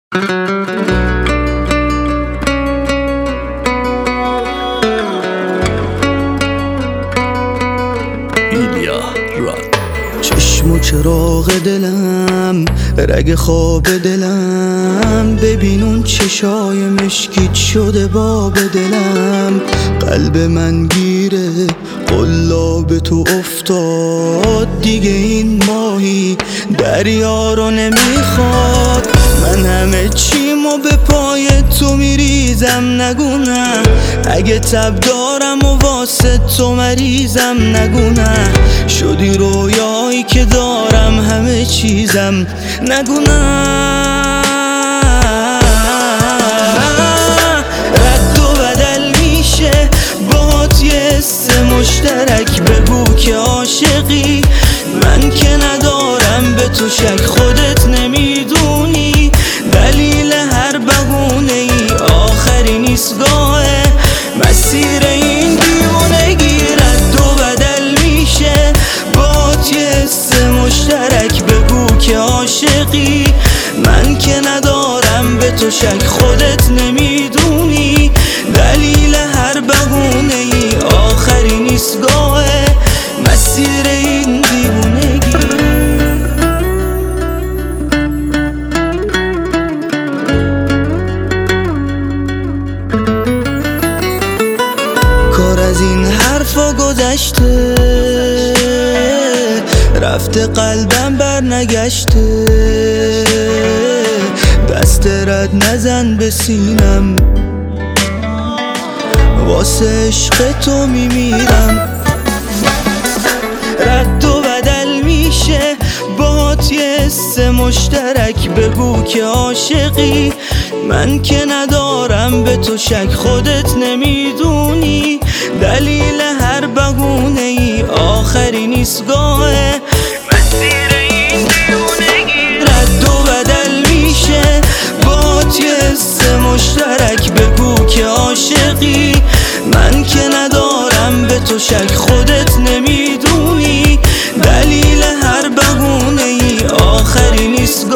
چشم و چراغ دلم، رگ خواب دلم، ببین اون چشای مشکیت شده باب دلم. قلب من گیره قلاب تو افتاد، دیگه این ماهی دریا رو نمیخواد. من همه چیمو به پای تو میریزم، نگو نه. اگه تب دارم و واسه تو مریضم، نگو نه. شدی رویایی که دارم همه چیزم، نگو نه. رد و بدل میشه باهات یه حس مشترک، بگو که عاشقی. من که ندارم به تو شک، خودت نمیدونی دلیل هر بهونه ای آخرین ایستگاه مسیر این دیوونگی. رد و بدل میشه باهات یه حس مشترک، بگو که عاشقی. من که ندارم به تو شک، خودت نمیدونی دلیل هر بهونه ای آخرین ایستگاه مسیر این دیوونگی. کار از این حرفا گذشته، رفته قلبم بر نگشته. دست رد نزن به سینم، واسه عشق تو میمیرم. رد و بدل میشه باهات یه حس مشترک، بگو که عاشقی. من که ندارم به تو شک، خودت نمیدونی دلیل هر بهونه ای آخرین ایستگاه مسیر این دیوونگی. رد و بدل میشه باهات یه حس مشترک، بگو که عاشقی. من که ندارم به تو شک، خودت نمیدونی دلیل هر بهونه ای آخرین ایستگاه